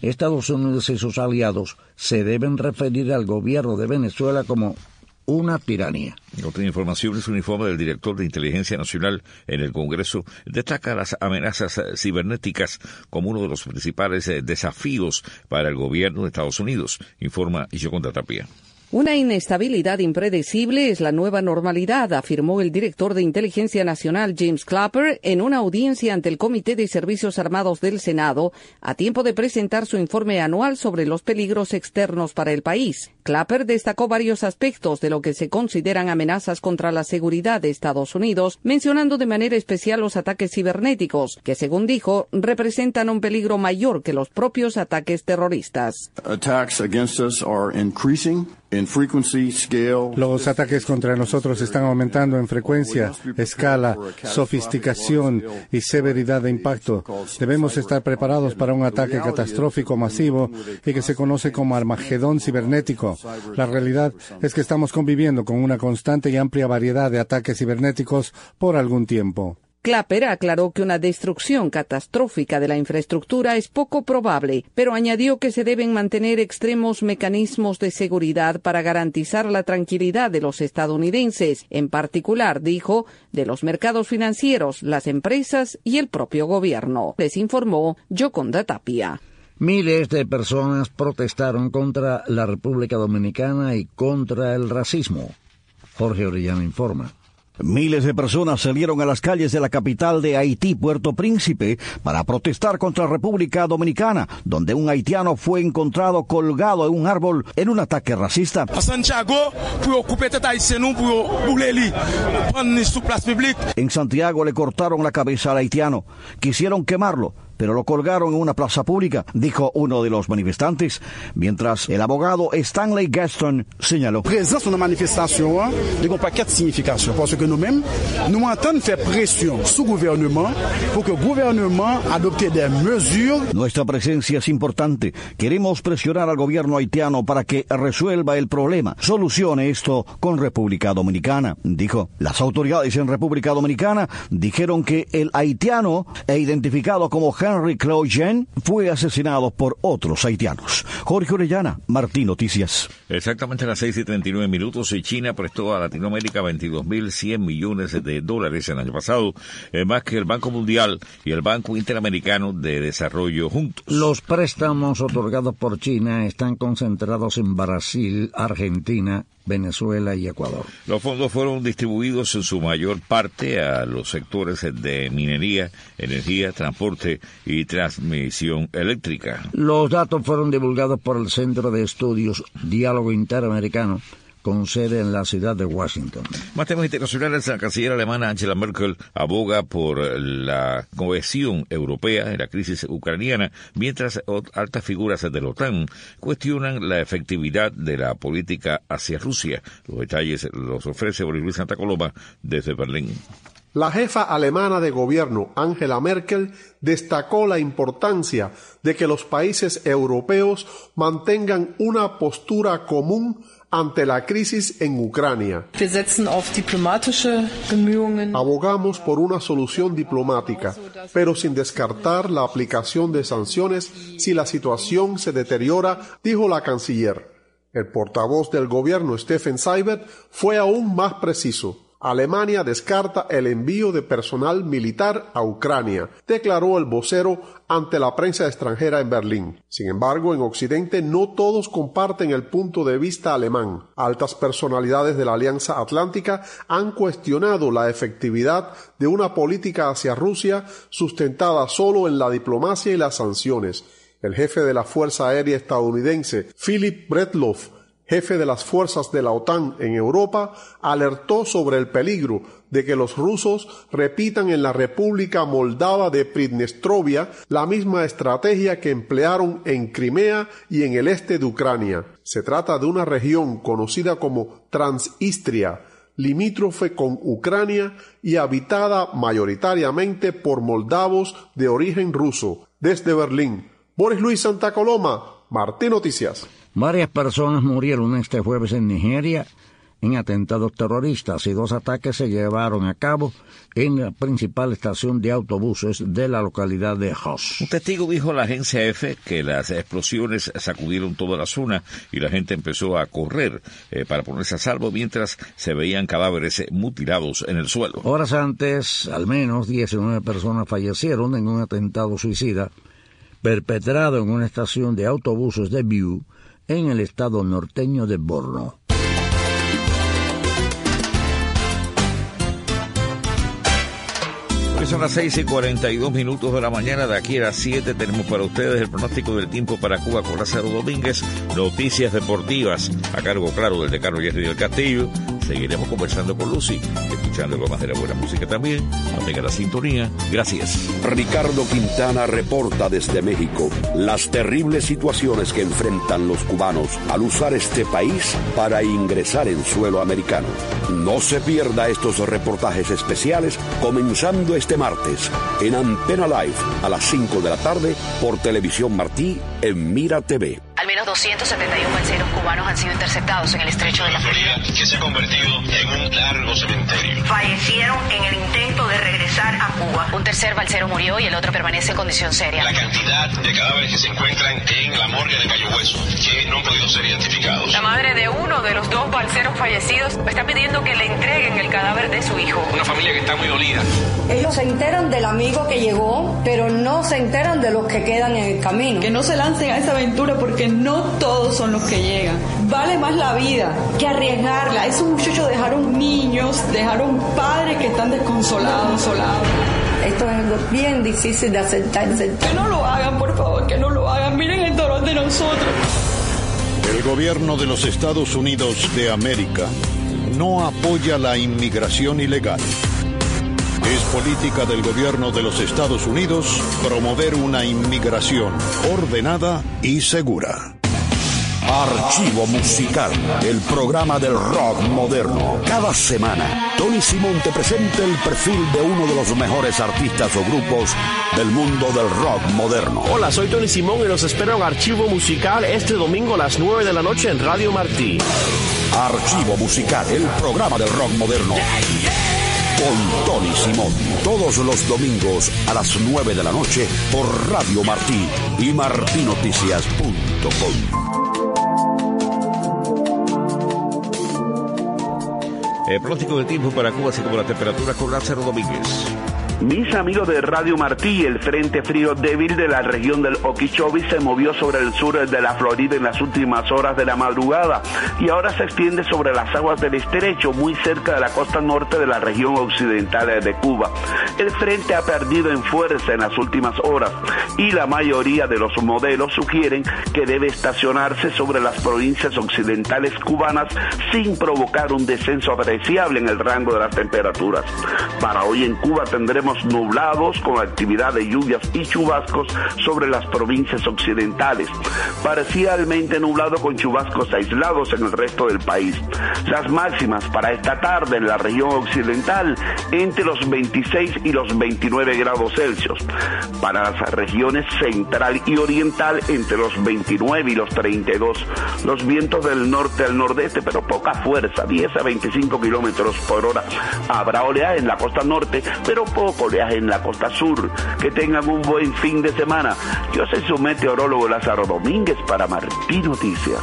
Estados Unidos y sus aliados se deben referir al gobierno de Venezuela como una tiranía. Otra información es un informe del director de Inteligencia Nacional en el Congreso. Destaca las amenazas cibernéticas como uno de los principales desafíos para el gobierno de Estados Unidos, informa Yoconda Tapia. Una inestabilidad impredecible es la nueva normalidad, afirmó el director de Inteligencia Nacional James Clapper en una audiencia ante el Comité de Servicios Armados del Senado, a tiempo de presentar su informe anual sobre los peligros externos para el país. Clapper destacó varios aspectos de lo que se consideran amenazas contra la seguridad de Estados Unidos, mencionando de manera especial los ataques cibernéticos, que según dijo, representan un peligro mayor que los propios ataques terroristas. Attacks against us are increasing. Los ataques contra nosotros están aumentando en frecuencia, escala, sofisticación y severidad de impacto. Debemos estar preparados para un ataque catastrófico masivo y que se conoce como Armagedón cibernético. La realidad es que estamos conviviendo con una constante y amplia variedad de ataques cibernéticos por algún tiempo. Clapper aclaró que una destrucción catastrófica de la infraestructura es poco probable, pero añadió que se deben mantener extremos mecanismos de seguridad para garantizar la tranquilidad de los estadounidenses, en particular, dijo, de los mercados financieros, las empresas y el propio gobierno. Les informó Yoconda Tapia. Miles de personas protestaron contra la República Dominicana y contra el racismo. Jorge Orellana informa. Miles de personas salieron a las calles de la capital de Haití, Puerto Príncipe, para protestar contra la República Dominicana, donde un haitiano fue encontrado colgado en un árbol en un ataque racista. A Santiago, En Santiago le cortaron la cabeza al haitiano. Quisieron quemarlo, pero lo colgaron en una plaza pública, dijo uno de los manifestantes, mientras el abogado Stanley Gaston señaló. Présence una manifestación de un paquet de significación, parce que nous-mêmes, nous entendons faire pression sur gouvernement pour que le gouvernement adopte des mesures. Nuestra presencia es importante. Queremos presionar al gobierno haitiano para que resuelva el problema, solucione esto con República Dominicana, dijo. Las autoridades en República Dominicana dijeron que el haitiano, e identificado como Henry Cloyen, fue asesinado por otros haitianos. Jorge Orellana, Martín Noticias. Exactamente a las seis y treinta y nueve minutos, y China prestó a Latinoamérica veintidós mil cien millones de dólares el año pasado, eh, más que el Banco Mundial y el Banco Interamericano de Desarrollo juntos. Los préstamos otorgados por China están concentrados en Brasil, Argentina, Venezuela y Ecuador. Los fondos fueron distribuidos en su mayor parte a los sectores de minería, energía, transporte y transmisión eléctrica. Los datos fueron divulgados por el Centro de Estudios Diálogo Interamericano, con sede en la ciudad de Washington. Más temas internacionales. La canciller alemana Angela Merkel aboga por la cohesión europea en la crisis ucraniana, mientras altas figuras de la OTAN cuestionan la efectividad de la política hacia Rusia. Los detalles los ofrece Boris Luis Santa Coloma desde Berlín. La jefa alemana de gobierno, Angela Merkel, destacó la importancia de que los países europeos mantengan una postura común ante la crisis en Ucrania. Abogamos por una solución diplomática, pero sin descartar la aplicación de sanciones si la situación se deteriora, dijo la canciller. El portavoz del gobierno, Steffen Seibert, fue aún más preciso. Alemania descarta el envío de personal militar a Ucrania, declaró el vocero ante la prensa extranjera en Berlín. Sin embargo, en Occidente no todos comparten el punto de vista alemán. Altas personalidades de la Alianza Atlántica han cuestionado la efectividad de una política hacia Rusia sustentada solo en la diplomacia y las sanciones. El jefe de la Fuerza Aérea estadounidense, Philip Breedlove, jefe de las fuerzas de la OTAN en Europa, alertó sobre el peligro de que los rusos repitan en la República Moldava de Pridnestrovia la misma estrategia que emplearon en Crimea y en el este de Ucrania. Se trata de una región conocida como Transnistria, limítrofe con Ucrania y habitada mayoritariamente por moldavos de origen ruso. Desde Berlín, Boris Luis Santa Coloma, Martín Noticias. Varias personas murieron este jueves en Nigeria en atentados terroristas y dos ataques se llevaron a cabo en la principal estación de autobuses de la localidad de Hoss. Un testigo dijo a la agencia F que las explosiones sacudieron toda la zona y la gente empezó a correr eh, para ponerse a salvo mientras se veían cadáveres mutilados en el suelo. Horas antes, al menos diecinueve personas fallecieron en un atentado suicida perpetrado en una estación de autobuses de Butte en el estado norteño de Borno. Son las seis y cuarenta y dos minutos de la mañana. De aquí a las siete tenemos para ustedes el pronóstico del tiempo para Cuba con Lázaro Domínguez, noticias deportivas a cargo, claro, del decano Jerry del Castillo. Seguiremos conversando con Lucy, escuchando lo más de la buena música también. Mantenga la sintonía. Gracias. Ricardo Quintana reporta desde México las terribles situaciones que enfrentan los cubanos al usar este país para ingresar en suelo americano. No se pierda estos reportajes especiales comenzando este martes en Antena Live a las cinco de la tarde por Televisión Martí en Mira T V. Al menos doscientos setenta y uno balseros cubanos han sido interceptados en el estrecho de la Florida, que se ha convertido en un largo cementerio. Fallecieron en el intento de regresar a Cuba. Un tercer balsero murió y el otro permanece en condición seria. La cantidad de cadáveres que se encuentran en la morgue de Cayo Hueso, que no han podido ser identificados. La madre de uno de los dos balseros fallecidos está pidiendo que le entreguen el cadáver de su hijo. Una familia que está muy dolida. Ellos se enteran del amigo que llegó, pero no se enteran de los que quedan en el camino. Que no se lancen a esa aventura porque no todos son los que llegan. Vale más la vida que arriesgarla. Esos muchachos dejaron niños, dejaron padres que están desconsolados, solados. Esto es algo bien difícil de aceptar. Que no lo hagan, por favor, que no lo hagan. Miren el dolor de nosotros. El gobierno de los Estados Unidos de América no apoya la inmigración ilegal. Es política del gobierno de los Estados Unidos promover una inmigración ordenada y segura. Archivo Musical, el programa del rock moderno. Cada semana, Tony Simón te presenta el perfil de uno de los mejores artistas o grupos del mundo del rock moderno. Hola, soy Tony Simón y los espero en Archivo Musical este domingo a las nueve de la noche en Radio Martí. Archivo Musical, el programa del rock moderno. Con Tony Simón, todos los domingos a las nueve de la noche por Radio Martí y martinoticias punto com. El pronóstico del tiempo para Cuba, así como la temperatura con Lázaro Domínguez. Mis amigos de Radio Martí, el frente frío débil de la región del Okeechobee se movió sobre el sur de la Florida en las últimas horas de la madrugada y ahora se extiende sobre las aguas del estrecho, muy cerca de la costa norte de la región occidental de Cuba. El frente ha perdido en fuerza en las últimas horas y la mayoría de los modelos sugieren que debe estacionarse sobre las provincias occidentales cubanas sin provocar un descenso apreciable en el rango de las temperaturas. Para hoy en Cuba tendremos nublados con actividad de lluvias y chubascos sobre las provincias occidentales, parcialmente nublado con chubascos aislados en el resto del país. Las máximas para esta tarde en la región occidental entre los veintiséis y los veintinueve grados Celsius. Para las regiones central y oriental entre los veintinueve y los treinta y dos. Los vientos del norte al nordeste, pero poca fuerza, diez a veinticinco kilómetros por hora. Habrá oleaje en la costa norte, pero poco oleaje en la costa sur. Que tengan un buen fin de semana. Yo soy su meteorólogo Lázaro Domínguez para Martí Noticias.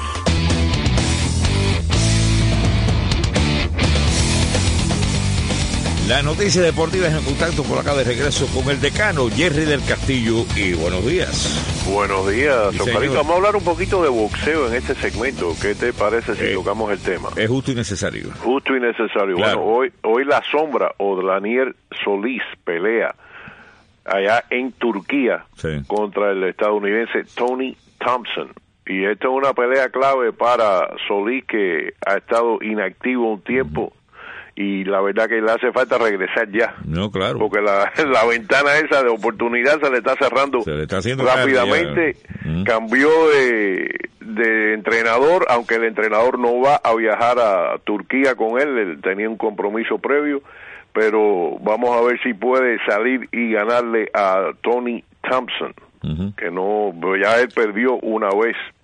La noticia deportiva es en contacto por acá de regreso con el decano Jerry del Castillo. Y buenos días. Buenos días, sí, Oscarito. Vamos a hablar un poquito de boxeo en este segmento. ¿Qué te parece si eh, tocamos el tema? Es justo y necesario. Justo y necesario. Claro. Bueno, hoy, hoy la sombra o Daniel Solís pelea allá en Turquía sí. contra el estadounidense Tony Thompson. Y esta es una pelea clave para Solís, que ha estado inactivo un tiempo. Y la verdad que le hace falta regresar ya. No, claro. Porque la, la ventana esa de oportunidad se le está cerrando se le está haciendo rápidamente. Mm. Cambió de, de entrenador, aunque el entrenador no va a viajar a Turquía con él, él tenía un compromiso previo, pero vamos a ver si puede salir y ganarle a Tony Thompson, uh-huh. que no, ya él perdió una vez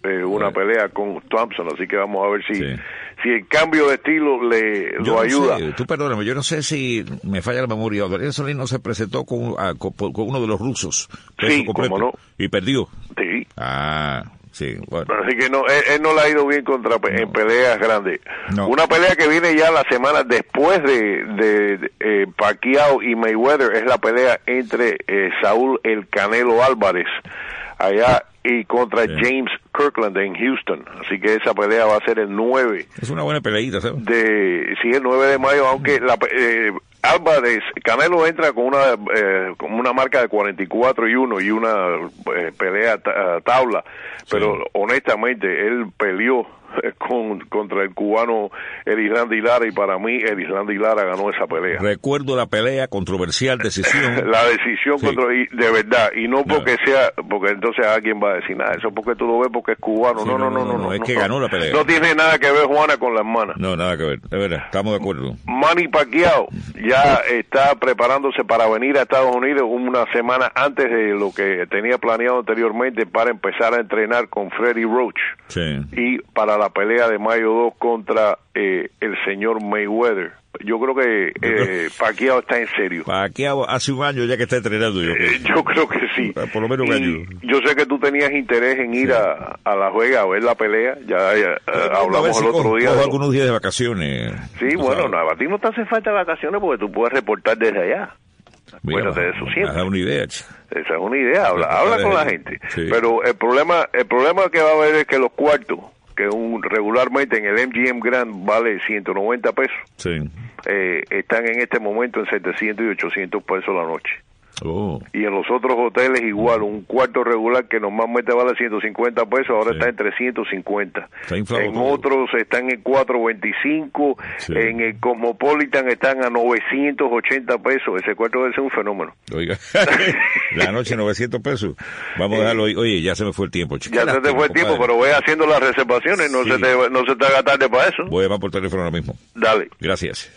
eh, una sí. pelea con Thompson, así que vamos a ver si, sí. si el cambio de estilo le yo lo no ayuda. Sé, tú perdóname, yo no sé si me falla la memoria, Dorian Solino se presentó con, a, con, con uno de los rusos, sí, cómo no, y perdió. Sí. Ah, sí, bueno. Así que no, él, él no le ha ido bien contra no. en peleas grandes. No. Una pelea que viene ya la semana después de, de, de eh, Pacquiao y Mayweather es la pelea entre eh, Saúl El Canelo Álvarez allá y contra sí. James Kirkland en Houston. Así que esa pelea va a ser el nueve. Es una buena peleita, ¿sabes? De, sí, el nueve de mayo, aunque la eh, Álvarez, Canelo entra con una eh, con una marca de cuarenta y cuatro y uno y una eh, pelea ta, tabla, pero sí. honestamente él peleó con contra el cubano Erislandy Lara y para mí Erislandy Lara ganó esa pelea. Recuerdo la pelea, controversial decisión. La decisión sí. contra, y de verdad, y no porque no. sea, porque entonces alguien va a decir nada, eso porque tú lo ves porque es cubano. Sí, no, no, no, no, no, no, no, es no, que no, ganó la pelea. No tiene nada que ver Juana con la hermana. No, nada que ver, de verdad, estamos de acuerdo. Manny Pacquiao ya está preparándose para venir a Estados Unidos una semana antes de lo que tenía planeado anteriormente para empezar a entrenar con Freddie Roach. Sí. Y para la pelea de mayo dos contra eh, el señor Mayweather. Yo creo que eh, Pacquiao está en serio. Pacquiao hace un año ya que está entrenando. Yo creo, eh, yo creo que sí. Por lo menos un año. Yo sé que tú tenías interés en ir sí. a, a Las Vegas a ver la pelea. Ya, ya eh, hablamos el otro cojo, día. Cojo algunos días de vacaciones. Sí, bueno, no, a ti no te hace falta vacaciones porque tú puedes reportar desde allá. Acuérdate de eso siempre. Esa es una idea. Esa es una idea. Habla, habla con la gente. Sí. Pero el problema, el problema que va a haber es que los cuartos, que un, regularmente en el M G M Grand vale ciento noventa pesos, sí. eh, están en este momento en setecientos y ochocientos pesos la noche. Oh. Y en los otros hoteles igual, un cuarto regular que normalmente vale ciento cincuenta pesos, ahora sí. está en trescientos cincuenta. Está en todo. Otros están en cuatrocientos veinticinco, sí. en el Cosmopolitan están a novecientos ochenta pesos. Ese cuarto debe ser un fenómeno. Oiga, la noche novecientos pesos. Vamos a dejarlo hoy. Oye, ya se me fue el tiempo, chica. Ya se te fue el tiempo, pero voy haciendo las reservaciones, no, sí. se, te, no se te haga tarde para eso. Voy a llamar por teléfono ahora mismo. Dale. Gracias.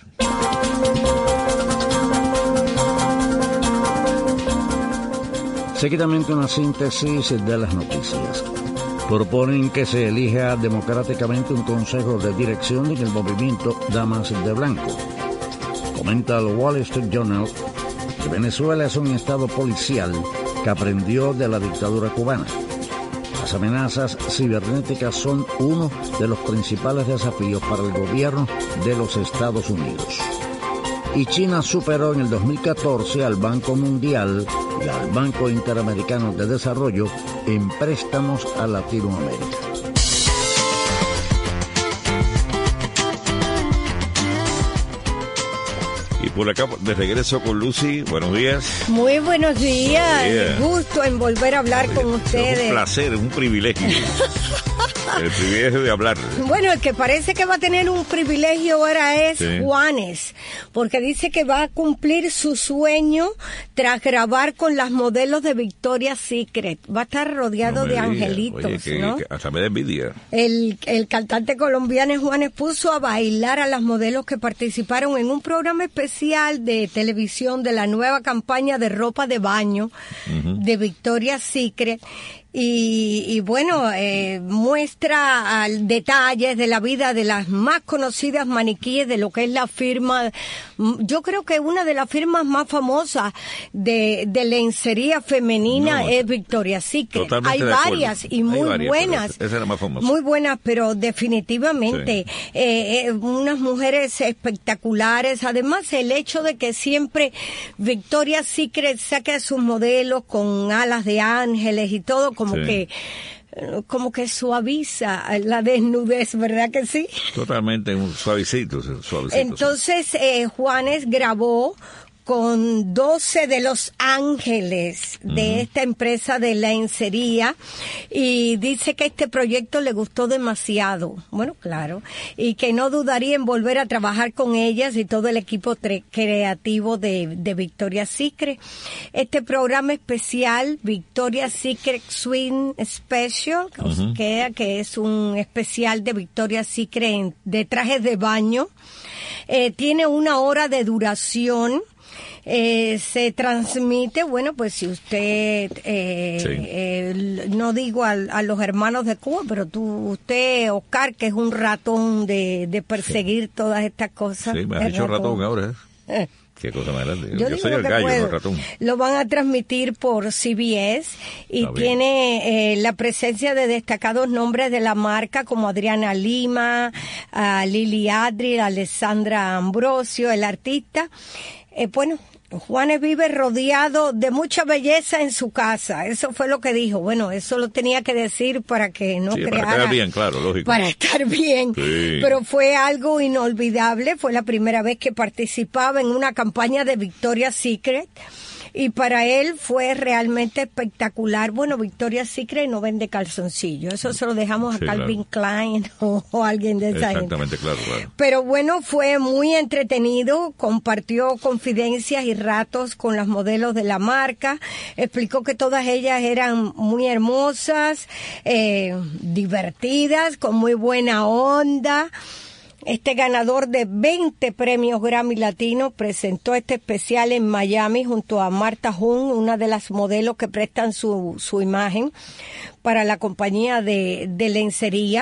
Seguidamente una síntesis de las noticias. Proponen que se elija democráticamente un consejo de dirección en el movimiento Damas de Blanco. Comenta el Wall Street Journal que Venezuela es un estado policial que aprendió de la dictadura cubana. Las amenazas cibernéticas son uno de los principales desafíos para el gobierno de los Estados Unidos. Y China superó en el dos mil catorce al Banco Mundial y al Banco Interamericano de Desarrollo en préstamos a Latinoamérica. Y por acá, de regreso con Lucy, buenos días. Muy buenos días, yeah. Gusto en volver a hablar con ustedes. Es un placer, es un privilegio. El privilegio de hablar. Bueno, el que parece que va a tener un privilegio ahora es sí. Juanes, porque dice que va a cumplir su sueño tras grabar con las modelos de Victoria's Secret. Va a estar rodeado no de diga. angelitos, Oye, que, ¿no? Que hasta me da envidia. El, el cantante colombiano Juanes puso a bailar a las modelos que participaron en un programa especial de televisión de la nueva campaña de ropa de baño uh-huh. de Victoria's Secret. Y, y bueno, eh, muestra al, detalles de la vida de las más conocidas maniquíes de lo que es la firma, yo creo que una de las firmas más famosas de, de lencería femenina no, es Victoria's Secret. Hay varias y muy varias, buenas, esa es la más famosa. Muy buenas, pero definitivamente sí. eh, eh, unas mujeres espectaculares. Además, el hecho de que siempre Victoria's Secret saque a sus modelos con alas de ángeles y todo, como sí. que como que suaviza la desnudez, ¿verdad que sí? Totalmente, un suavecito, suavecito. Entonces, eh, Juanes grabó con doce de los ángeles de uh-huh. esta empresa de lencería y dice que este proyecto le gustó demasiado. Bueno, claro. Y que no dudaría en volver a trabajar con ellas y todo el equipo tre- creativo de, de Victoria's Secret. Este programa especial, Victoria's Secret Swing Special, uh-huh. que, que es un especial de Victoria's Secret de trajes de baño, eh, tiene una hora de duración. Eh, se transmite, bueno, pues si usted, eh, sí. eh, no digo a, a los hermanos de Cuba, pero tú, usted, Oscar, que es un ratón de, de perseguir sí. todas estas cosas. Sí, me has dicho ratón, ratón ahora. ¿eh? Qué cosa más grande. Yo, Yo soy el gallo, no el ratón. Lo van a transmitir por C B S y Está tiene eh, la presencia de destacados nombres de la marca como Adriana Lima, uh, Lili Adri, Alessandra Ambrosio, el artista. Eh, bueno, Juanes vive rodeado de mucha belleza en su casa. Eso fue lo que dijo. Bueno, eso lo tenía que decir para que no sí, creara... para estar bien, claro, lógico. Para estar bien. Sí. Pero fue algo inolvidable. Fue la primera vez que participaba en una campaña de Victoria's Secret. Y para él fue realmente espectacular. Bueno, Victoria's Secret no vende calzoncillos. Eso se lo dejamos sí, a Calvin claro. Klein o, o alguien de esa Exactamente, gente. claro, claro. Pero bueno, fue muy entretenido. Compartió confidencias y ratos con las modelos de la marca. Explicó que todas ellas eran muy hermosas, eh, divertidas, con muy buena onda. Este ganador de veinte premios Grammy Latinos presentó este especial en Miami junto a Marta Jun, una de las modelos que prestan su, su imagen para la compañía de, de lencería.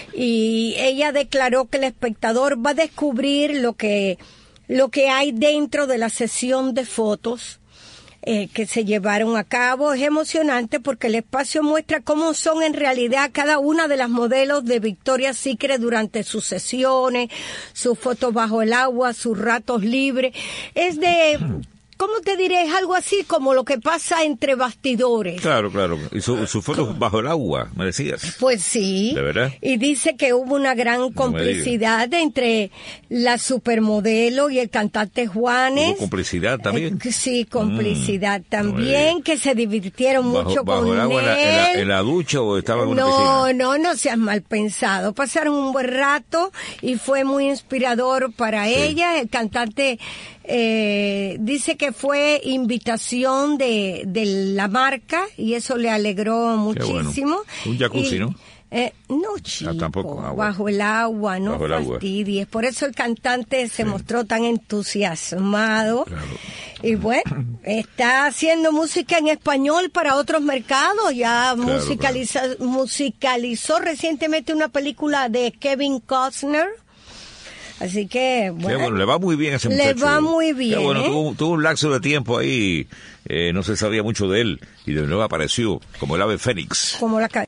Y ella declaró que el espectador va a descubrir lo que, lo que hay dentro de la sesión de fotos Eh, que se llevaron a cabo. Es emocionante porque el espacio muestra cómo son en realidad cada una de las modelos de Victoria's Secret durante sus sesiones, sus fotos bajo el agua, sus ratos libres. Es de... ¿Cómo te diré? Es algo así como lo que pasa entre bastidores. Claro, claro. Y sus su fotos bajo el agua, me decías. Pues sí. ¿De verdad? Y dice que hubo una gran complicidad no entre la supermodelo y el cantante Juanes. ¿Hubo complicidad también? Eh, sí, complicidad mm, también, no que se divirtieron bajo, mucho bajo con el agua él. En la, en, la, ¿En la ducha o estaba en una no, piscina? No, no, no seas mal pensado. Pasaron un buen rato y fue muy inspirador para sí. ella. El cantante... Eh, dice que fue invitación de, de la marca y eso le alegró muchísimo. Bueno. Un jacuzzi, y, ¿no? Eh, no, chico, ah, tampoco, ah, bueno. bajo el agua, no bajo el fastidies. Agua. Por eso el cantante se sí. mostró tan entusiasmado. Claro. Y bueno, está haciendo música en español para otros mercados. Ya claro, musicaliza, claro. musicalizó recientemente una película de Kevin Costner. Así que, bueno, bueno, le va muy bien a ese muchacho. Le va muy bien. Qué bueno, ¿eh? tuvo, tuvo un lapso de tiempo ahí, eh, no se sabía mucho de él, y de nuevo apareció como el ave fénix. Como la